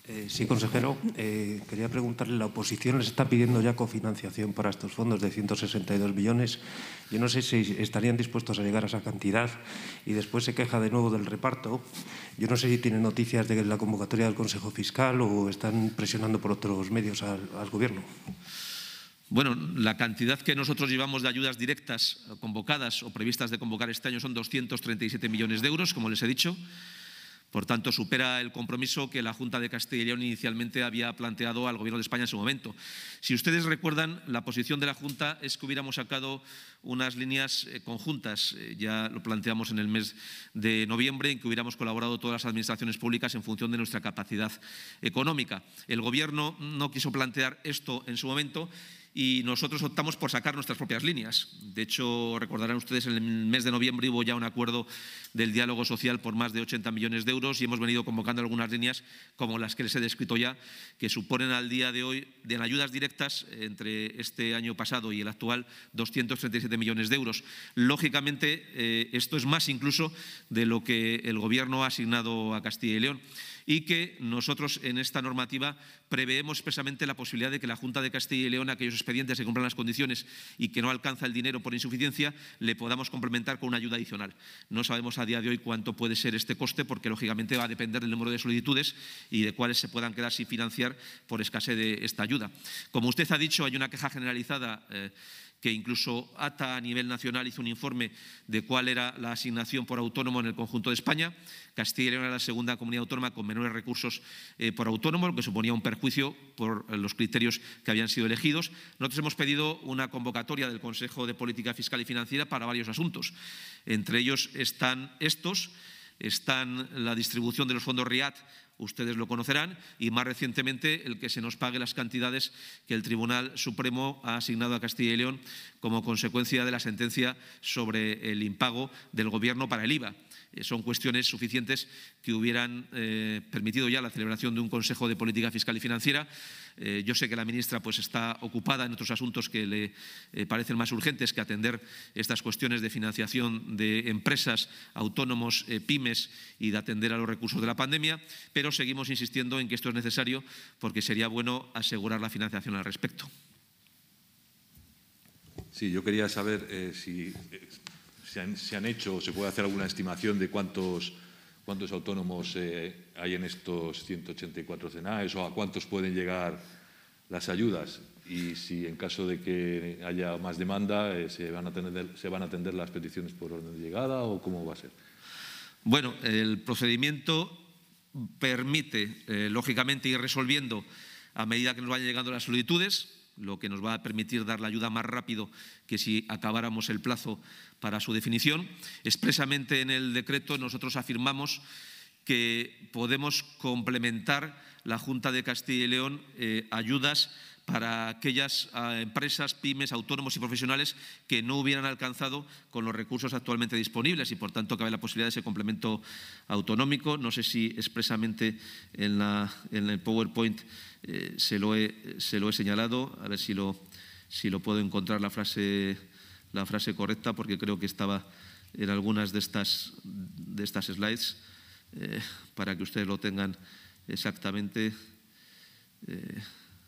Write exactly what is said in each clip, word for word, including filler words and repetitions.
Eh, sí, consejero. Eh, quería preguntarle, la oposición les está pidiendo ya cofinanciación para estos fondos de ciento sesenta y dos millones. Yo no sé si estarían dispuestos a llegar a esa cantidad y después se queja de nuevo del reparto. Yo no sé si tienen noticias de la convocatoria del Consejo Fiscal o están presionando por otros medios al, al Gobierno. Bueno, la cantidad que nosotros llevamos de ayudas directas convocadas o previstas de convocar este año son doscientos treinta y siete millones de euros, como les he dicho. Por tanto, supera el compromiso que la Junta de Castilla y León inicialmente había planteado al Gobierno de España en su momento. Si ustedes recuerdan, la posición de la Junta es que hubiéramos sacado unas líneas conjuntas. Ya lo planteamos en el mes de noviembre, en que hubiéramos colaborado todas las administraciones públicas en función de nuestra capacidad económica. El Gobierno no quiso plantear esto en su momento y nosotros optamos por sacar nuestras propias líneas. De hecho, recordarán ustedes, en el mes de noviembre hubo ya un acuerdo del diálogo social por más de ochenta millones de euros y hemos venido convocando algunas líneas como las que les he descrito ya, que suponen al día de hoy, de ayudas directas, entre este año pasado y el actual, doscientos treinta y siete millones de euros. Lógicamente, eh, esto es más incluso de lo que el Gobierno ha asignado a Castilla y León, y que nosotros en esta normativa preveemos expresamente la posibilidad de que la Junta de Castilla y León, aquellos expedientes que cumplan las condiciones y que no alcanza el dinero por insuficiencia, le podamos complementar con una ayuda adicional. No sabemos a día de hoy cuánto puede ser este coste, porque lógicamente va a depender del número de solicitudes y de cuáles se puedan quedar sin financiar por escasez de esta ayuda. Como usted ha dicho, hay una queja generalizada eh, que incluso A T A a nivel nacional hizo un informe de cuál era la asignación por autónomo en el conjunto de España. Castilla y León era la segunda comunidad autónoma con menores recursos eh, por autónomo, lo que suponía un perjuicio por los criterios que habían sido elegidos. Nosotros hemos pedido una convocatoria del Consejo de Política Fiscal y Financiera para varios asuntos. Entre ellos están estos, están la distribución de los fondos RIAT, ustedes lo conocerán, y más recientemente el que se nos pague las cantidades que el Tribunal Supremo ha asignado a Castilla y León como consecuencia de la sentencia sobre el impago del Gobierno para el I V A. Son cuestiones suficientes que hubieran eh, permitido ya la celebración de un Consejo de Política Fiscal y Financiera. Eh, yo sé que la ministra pues, está ocupada en otros asuntos que le eh, parecen más urgentes que atender estas cuestiones de financiación de empresas, autónomos, eh, pymes y de atender a los recursos de la pandemia, pero seguimos insistiendo en que esto es necesario porque sería bueno asegurar la financiación al respecto. Sí, yo quería saber eh, si eh, se, han, se han hecho o se puede hacer alguna estimación de cuántos, cuántos autónomos eh, hay en estos ciento ochenta y cuatro C N A E S o a cuántos pueden llegar las ayudas y si en caso de que haya más demanda eh, se, van a atender, se van a atender las peticiones por orden de llegada o cómo va a ser. Bueno, el procedimiento permite, eh, lógicamente, ir resolviendo a medida que nos vayan llegando las solicitudes, lo que nos va a permitir dar la ayuda más rápido que si acabáramos el plazo para su definición. Expresamente en el decreto nosotros afirmamos que podemos complementar la Junta de Castilla y León eh, ayudas para aquellas eh, empresas, pymes, autónomos y profesionales que no hubieran alcanzado con los recursos actualmente disponibles y, por tanto, cabe la posibilidad de ese complemento autonómico. No sé si expresamente en, la, en el PowerPoint eh, se, lo he, se lo he señalado. A ver si lo, si lo puedo encontrar la frase, la frase correcta, porque creo que estaba en algunas de estas, de estas slides, eh, para que ustedes lo tengan exactamente. Eh,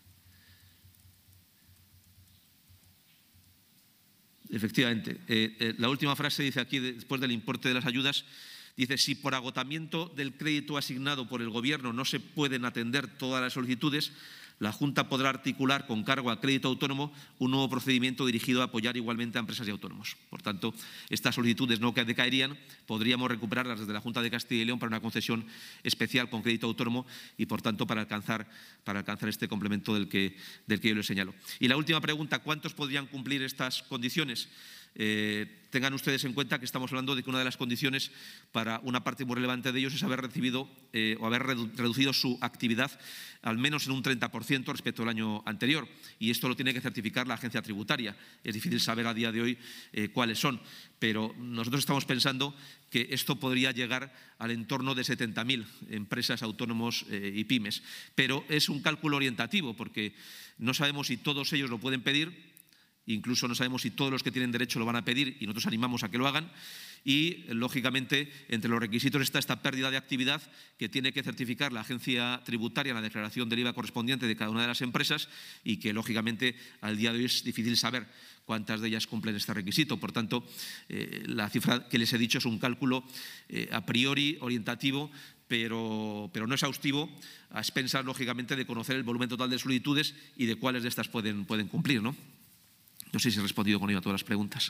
Efectivamente, eh, eh, la última frase dice aquí, después del importe de las ayudas, dice: si por agotamiento del crédito asignado por el Gobierno no se pueden atender todas las solicitudes, la Junta podrá articular con cargo a crédito autónomo un nuevo procedimiento dirigido a apoyar igualmente a empresas y autónomos. Por tanto, estas solicitudes no decaerían, podríamos recuperarlas desde la Junta de Castilla y León para una concesión especial con crédito autónomo y, por tanto, para alcanzar, para alcanzar este complemento del que, del que yo les señalo. Y la última pregunta: ¿cuántos podrían cumplir estas condiciones? Eh, tengan ustedes en cuenta que estamos hablando de que una de las condiciones para una parte muy relevante de ellos es haber recibido eh, o haber redu reducido su actividad al menos en un treinta por ciento respecto al año anterior, y esto lo tiene que certificar la agencia tributaria. Es difícil saber a día de hoy eh, cuáles son, pero nosotros estamos pensando que esto podría llegar al entorno de setenta mil empresas, autónomos eh, y pymes, pero es un cálculo orientativo porque no sabemos si todos ellos lo pueden pedir. Incluso no sabemos si todos los que tienen derecho lo van a pedir y nosotros animamos a que lo hagan. y, lógicamente, entre los requisitos está esta pérdida de actividad que tiene que certificar la agencia tributaria en la declaración del I V A correspondiente de cada una de las empresas y que, lógicamente, al día de hoy es difícil saber cuántas de ellas cumplen este requisito. Por tanto, eh, la cifra que les he dicho es un cálculo eh, a priori orientativo, pero, pero no exhaustivo, a expensas, lógicamente, de conocer el volumen total de solicitudes y de cuáles de estas pueden, pueden cumplir, ¿no? No sé si he respondido con ello a todas las preguntas.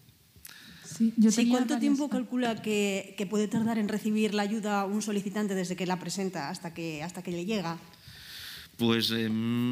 Sí, yo sí, ¿cuánto varias... tiempo calcula que, que puede tardar en recibir la ayuda un solicitante desde que la presenta hasta que, hasta que le llega? Pues, eh,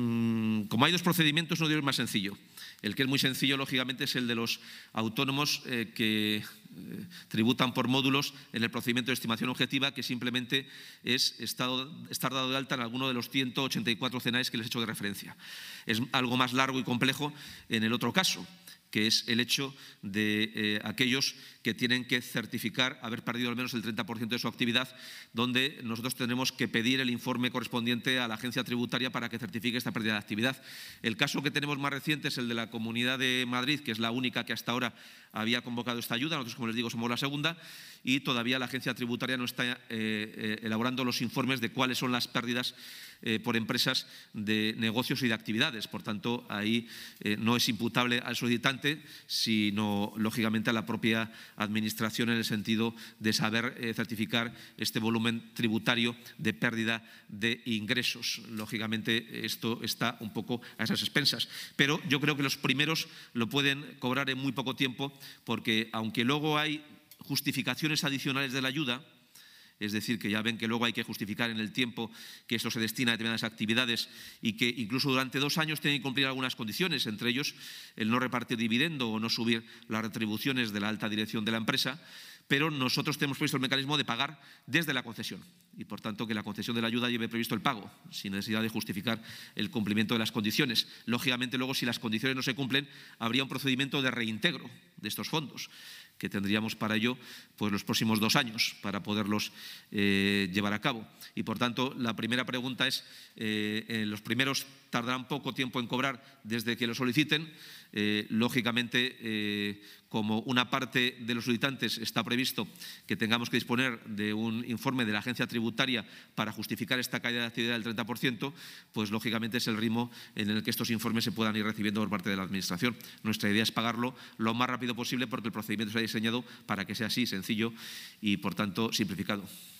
como hay dos procedimientos, no digo el más sencillo. El que es muy sencillo, lógicamente, es el de los autónomos eh, que eh, tributan por módulos en el procedimiento de estimación objetiva, que simplemente es estado, estar dado de alta en alguno de los ciento ochenta y cuatro C N A Es que les he hecho de referencia. Es algo más largo y complejo en el otro caso, que es el hecho de eh, aquellos que tienen que certificar haber perdido al menos el treinta por ciento de su actividad, donde nosotros tendremos que pedir el informe correspondiente a la agencia tributaria para que certifique esta pérdida de actividad. El caso que tenemos más reciente es el de la Comunidad de Madrid, que es la única que hasta ahora había convocado esta ayuda. Nosotros, como les digo, somos la segunda y todavía la agencia tributaria no está eh, eh, elaborando los informes de cuáles son las pérdidas eh, por empresas de negocios y de actividades. Por tanto, ahí eh, no es imputable al solicitante, sino, lógicamente, a la propia Administración en el sentido de saber eh, certificar este volumen tributario de pérdida de ingresos. Lógicamente, esto está un poco a esas expensas. Pero yo creo que los primeros lo pueden cobrar en muy poco tiempo, porque aunque luego hay justificaciones adicionales de la ayuda, es decir, que ya ven que luego hay que justificar en el tiempo que eso se destina a determinadas actividades y que incluso durante dos años tienen que cumplir algunas condiciones, entre ellos el no repartir dividendo o no subir las retribuciones de la alta dirección de la empresa, pero nosotros tenemos previsto el mecanismo de pagar desde la concesión y, por tanto, que la concesión de la ayuda lleve previsto el pago, sin necesidad de justificar el cumplimiento de las condiciones. Lógicamente, luego, si las condiciones no se cumplen, habría un procedimiento de reintegro de estos fondos, que tendríamos para ello pues, los próximos dos años para poderlos eh, llevar a cabo. Y, por tanto, la primera pregunta es, eh, eh, los primeros tardarán poco tiempo en cobrar desde que lo soliciten. Eh, lógicamente, eh, como una parte de los solicitantes está previsto que tengamos que disponer de un informe de la agencia tributaria para justificar esta caída de actividad del treinta por ciento, pues lógicamente es el ritmo en el que estos informes se puedan ir recibiendo por parte de la Administración. Nuestra idea es pagarlo lo más rápido posible porque el procedimiento se ha diseñado para que sea así, sencillo y, por tanto, simplificado.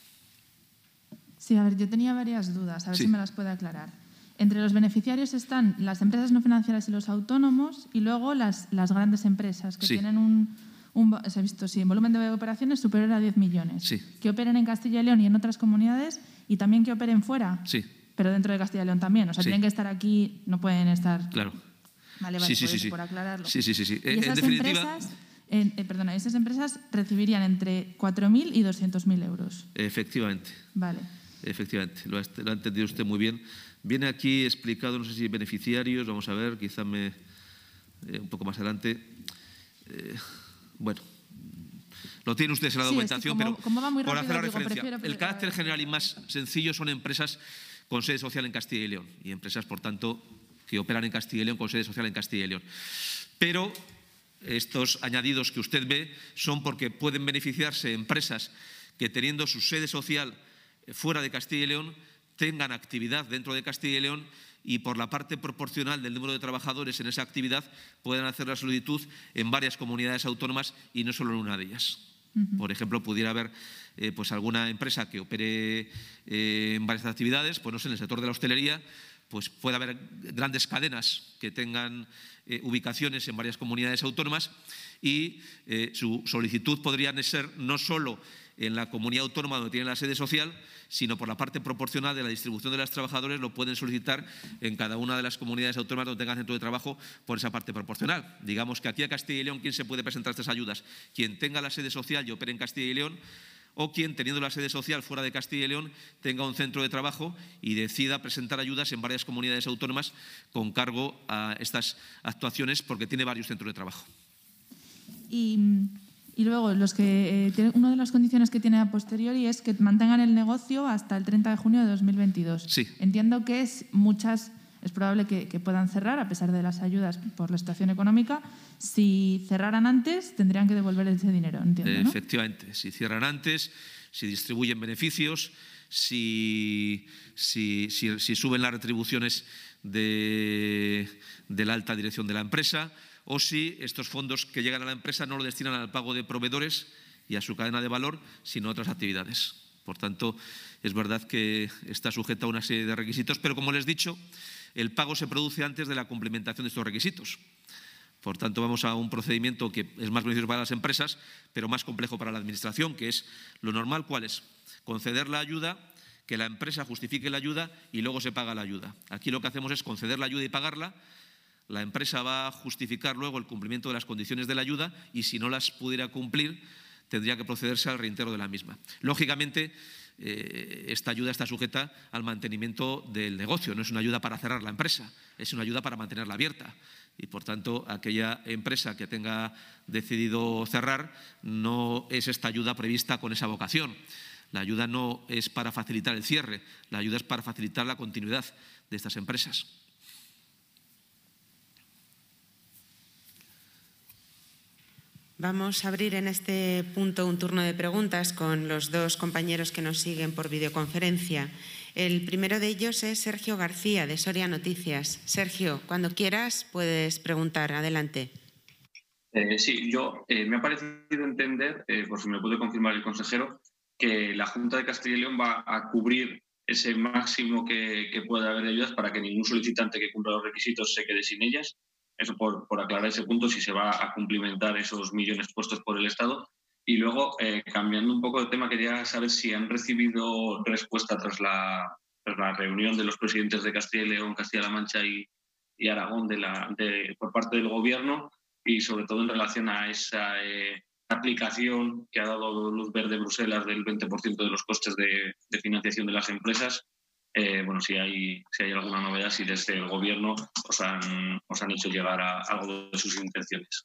Sí, a ver, yo tenía varias dudas, a ver Sí. si me las puede aclarar. Entre los beneficiarios están las empresas no financieras y los autónomos y luego las, las grandes empresas que Sí. tienen un, un, se ha visto, sí, volumen de operaciones superior a diez millones, Sí. que operen en Castilla y León y en otras comunidades y también que operen fuera, Sí. pero dentro de Castilla y León también. O sea, Sí. tienen que estar aquí, no pueden estar… Claro. Vale, vale, Sí, sí, por, sí, eso, sí. por aclararlo. Sí, sí, sí, sí. Y En- en esas definitiva- empresas, eh, eh, perdona, esas empresas recibirían entre cuatro mil y doscientos mil euros. Efectivamente. Vale. Efectivamente, lo ha, lo ha entendido usted muy bien. Viene aquí explicado, no sé si beneficiarios, vamos a ver, quizá me, eh, un poco más adelante. Eh, bueno, lo tienen ustedes en la Sí, es que documentación, como- pero como va muy por rápido, hacer la digo, referencia. prefiero- El carácter general y más sencillo son empresas con sede social en Castilla y León y empresas, por tanto, que operan en Castilla y León con sede social en Castilla y León. Pero estos añadidos que usted ve son porque pueden beneficiarse empresas que, teniendo su sede social fuera de Castilla y León, tengan actividad dentro de Castilla y León y, por la parte proporcional del número de trabajadores en esa actividad, puedan hacer la solicitud en varias comunidades autónomas y no solo en una de ellas. Uh-huh. Por ejemplo, pudiera haber eh, pues alguna empresa que opere eh, en varias actividades, pues no sé, en el sector de la hostelería, pues puede haber grandes cadenas que tengan eh, ubicaciones en varias comunidades autónomas y eh, su solicitud podría ser no solo en la comunidad autónoma donde tienen la sede social, sino por la parte proporcional de la distribución de los trabajadores lo pueden solicitar en cada una de las comunidades autónomas donde tengan centro de trabajo por esa parte proporcional. Digamos que aquí a Castilla y León, ¿quién se puede presentar estas ayudas? Quien tenga la sede social y opere en Castilla y León, o quien, teniendo la sede social fuera de Castilla y León, tenga un centro de trabajo y decida presentar ayudas en varias comunidades autónomas con cargo a estas actuaciones porque tiene varios centros de trabajo. Y, y luego, los que eh, tiene, una de las condiciones que tiene a posteriori es que mantengan el negocio hasta el treinta de junio de dos mil veintidós. Sí. Entiendo que es muchas, es probable que, que puedan cerrar a pesar de las ayudas por la situación económica. Si cerraran antes, tendrían que devolver ese dinero, entiendo, ¿no? Efectivamente, si cierran antes, si distribuyen beneficios, si, si, si, si suben las retribuciones de, de la alta dirección de la empresa, o si estos fondos que llegan a la empresa no lo destinan al pago de proveedores y a su cadena de valor, sino a otras actividades. Por tanto, es verdad que está sujeta a una serie de requisitos, pero como les he dicho, el pago se produce antes de la cumplimentación de estos requisitos. Por tanto, vamos a un procedimiento que es más beneficioso para las empresas, pero más complejo para la Administración, que es lo normal. ¿Cuál es? Conceder la ayuda, que la empresa justifique la ayuda y luego se paga la ayuda. Aquí lo que hacemos es conceder la ayuda y pagarla. La empresa va a justificar luego el cumplimiento de las condiciones de la ayuda y si no las pudiera cumplir, tendría que procederse al reintegro de la misma. Lógicamente, eh, esta ayuda está sujeta al mantenimiento del negocio, no es una ayuda para cerrar la empresa, es una ayuda para mantenerla abierta. Y, por tanto, aquella empresa que tenga decidido cerrar, no es esta ayuda prevista con esa vocación. La ayuda no es para facilitar el cierre, la ayuda es para facilitar la continuidad de estas empresas. Vamos a abrir en este punto un turno de preguntas con los dos compañeros que nos siguen por videoconferencia. El primero de ellos es Sergio García, de Soria Noticias. Sergio, cuando quieras puedes preguntar. Adelante. Eh, sí, yo eh, me ha parecido entender, eh, por si me puede confirmar el consejero, que la Junta de Castilla y León va a cubrir ese máximo que, que pueda haber de ayudas para que ningún solicitante que cumpla los requisitos se quede sin ellas. Eso por, por aclarar ese punto, si se va a cumplimentar esos millones puestos por el Estado. Y luego, eh, cambiando un poco de tema, quería saber si han recibido respuesta tras la, tras la reunión de los presidentes de Castilla y León, Castilla-La Mancha y, y Aragón de la, de, por parte del Gobierno, y sobre todo en relación a esa eh, aplicación que ha dado luz verde Bruselas del veinte por ciento de los costes de, de financiación de las empresas. Eh, bueno, si hay, si hay alguna novedad, si desde el Gobierno os han, os han hecho llegar a algo de sus intenciones.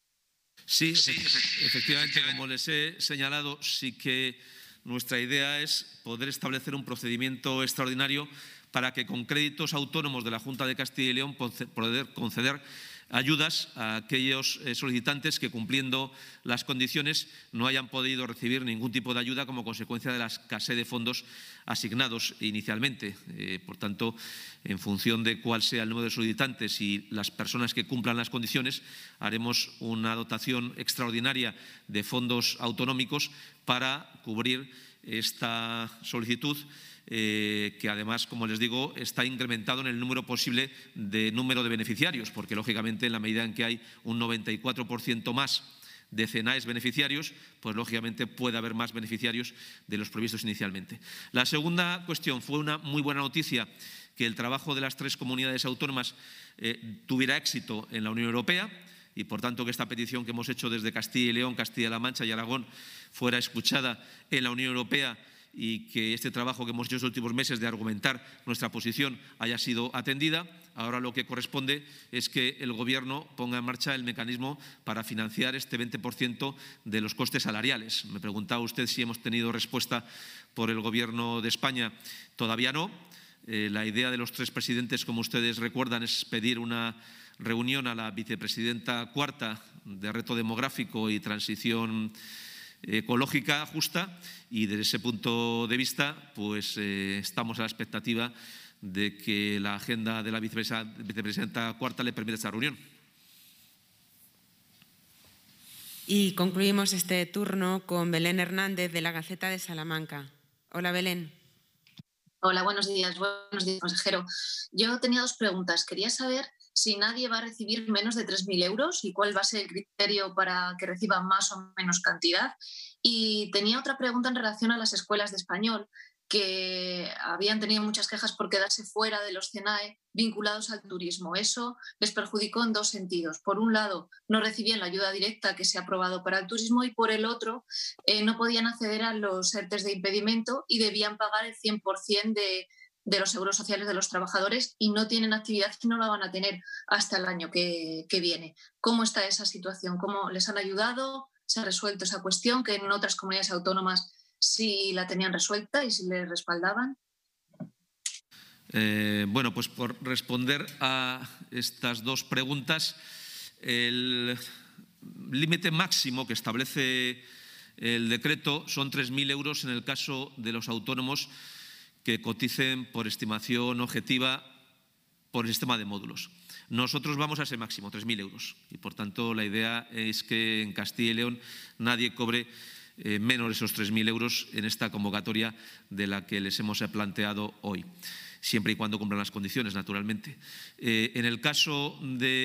Sí, efectivamente, como les he señalado, sí que nuestra idea es poder establecer un procedimiento extraordinario para que con créditos autónomos de la Junta de Castilla y León poder conceder ayudas a aquellos solicitantes que, cumpliendo las condiciones, no hayan podido recibir ningún tipo de ayuda como consecuencia de la escasez de fondos asignados inicialmente. Eh, por tanto, en función de cuál sea el número de solicitantes y las personas que cumplan las condiciones, haremos una dotación extraordinaria de fondos autonómicos para cubrir esta solicitud, Eh, que además, como les digo, está incrementado en el número posible de número de beneficiarios, porque lógicamente en la medida en que hay un noventa y cuatro por ciento más de C N A Es beneficiarios, pues lógicamente puede haber más beneficiarios de los previstos inicialmente. La segunda cuestión, fue una muy buena noticia que el trabajo de las tres comunidades autónomas eh, tuviera éxito en la Unión Europea y, por tanto, que esta petición que hemos hecho desde Castilla y León, Castilla-La Mancha y Aragón fuera escuchada en la Unión Europea y que este trabajo que hemos hecho en los últimos meses de argumentar nuestra posición haya sido atendida. Ahora lo que corresponde es que el Gobierno ponga en marcha el mecanismo para financiar este veinte por ciento de los costes salariales. Me preguntaba usted si hemos tenido respuesta por el Gobierno de España. Todavía no. Eh, la idea de los tres presidentes, como ustedes recuerdan, es pedir una reunión a la vicepresidenta cuarta de Reto Demográfico y Transición Ecológica Justa, y desde ese punto de vista pues eh, estamos a la expectativa de que la agenda de la vicepresidenta, vicepresidenta cuarta le permita esta reunión. Y concluimos este turno con Belén Hernández, de la Gaceta de Salamanca. Hola, Belén. Hola, buenos días. Buenos días, consejero. Yo tenía dos preguntas. Quería saber si nadie va a recibir menos de tres mil euros y cuál va a ser el criterio para que reciba más o menos cantidad. Y tenía otra pregunta en relación a las escuelas de español, que habían tenido muchas quejas por quedarse fuera de los C N A E vinculados al turismo. Eso les perjudicó en dos sentidos. Por un lado, no recibían la ayuda directa que se ha aprobado para el turismo, y por el otro, eh, no podían acceder a los ERTES de impedimento y debían pagar el cien por ciento de, de los seguros sociales de los trabajadores, y no tienen actividad y no la van a tener hasta el año que, que viene. ¿Cómo está esa situación? ¿Cómo les han ayudado? ¿Se ha resuelto esa cuestión, que en otras comunidades autónomas sí la tenían resuelta y sí les respaldaban? Eh, bueno, pues por responder a estas dos preguntas, el límite máximo que establece el decreto son tres mil euros en el caso de los autónomos que coticen por estimación objetiva por el sistema de módulos. Nosotros vamos a ese máximo, tres mil euros, y por tanto la idea es que en Castilla y León nadie cobre eh, menos de esos tres mil euros en esta convocatoria de la que les hemos planteado hoy, siempre y cuando cumplan las condiciones, naturalmente. Eh, en el caso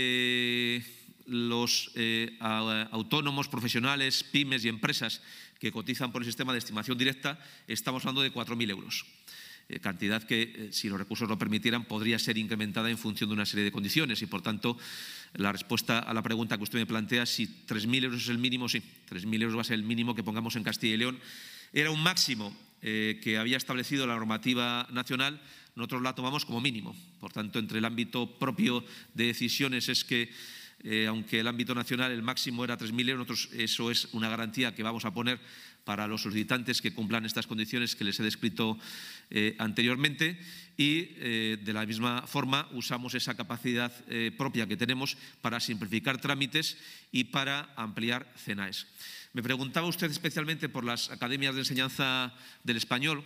de los eh, autónomos, profesionales, pymes y empresas que cotizan por el sistema de estimación directa, estamos hablando de cuatro mil euros. Eh, cantidad que, eh, si los recursos lo permitieran, podría ser incrementada en función de una serie de condiciones y, por tanto, la respuesta a la pregunta que usted me plantea, si tres mil euros es el mínimo, sí, tres mil euros va a ser el mínimo que pongamos en Castilla y León. Era un máximo eh, que había establecido la normativa nacional, nosotros la tomamos como mínimo. Por tanto, entre el ámbito propio de decisiones es que, eh, aunque el ámbito nacional el máximo era tres mil euros, nosotros eso es una garantía que vamos a poner para los solicitantes que cumplan estas condiciones que les he descrito eh, anteriormente y, eh, de la misma forma, usamos esa capacidad eh, propia que tenemos para simplificar trámites y para ampliar C N A E S. Me preguntaba usted especialmente por las academias de enseñanza del español.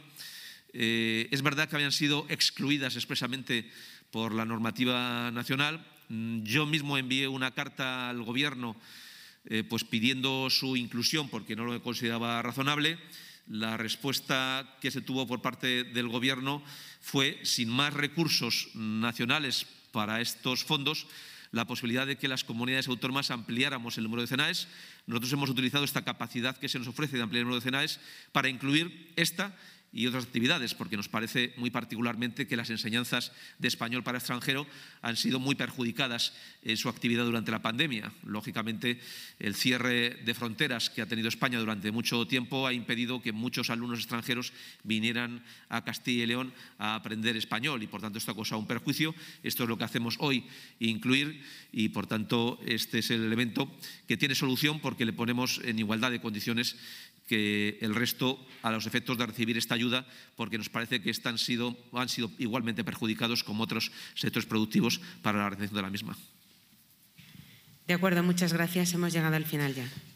Eh, es verdad que habían sido excluidas expresamente por la normativa nacional. Yo mismo envié una carta al Gobierno Eh, pues pidiendo su inclusión porque no lo consideraba razonable. La respuesta que se tuvo por parte del Gobierno fue, sin más recursos nacionales para estos fondos, la posibilidad de que las comunidades autónomas ampliáramos el número de C N A E S. Nosotros hemos utilizado esta capacidad que se nos ofrece de ampliar el número de C N A E S para incluir esta y otras actividades, porque nos parece muy particularmente que las enseñanzas de español para extranjero han sido muy perjudicadas en su actividad durante la pandemia. Lógicamente, el cierre de fronteras que ha tenido España durante mucho tiempo ha impedido que muchos alumnos extranjeros vinieran a Castilla y León a aprender español y, por tanto, esto ha causado un perjuicio. Esto es lo que hacemos hoy, incluir, y, por tanto, este es el elemento que tiene solución porque le ponemos en igualdad de condiciones que el resto a los efectos de recibir esta ayuda, porque nos parece que están sido, han sido igualmente perjudicados como otros sectores productivos para la realización de la misma. De acuerdo, muchas gracias. Hemos llegado al final ya.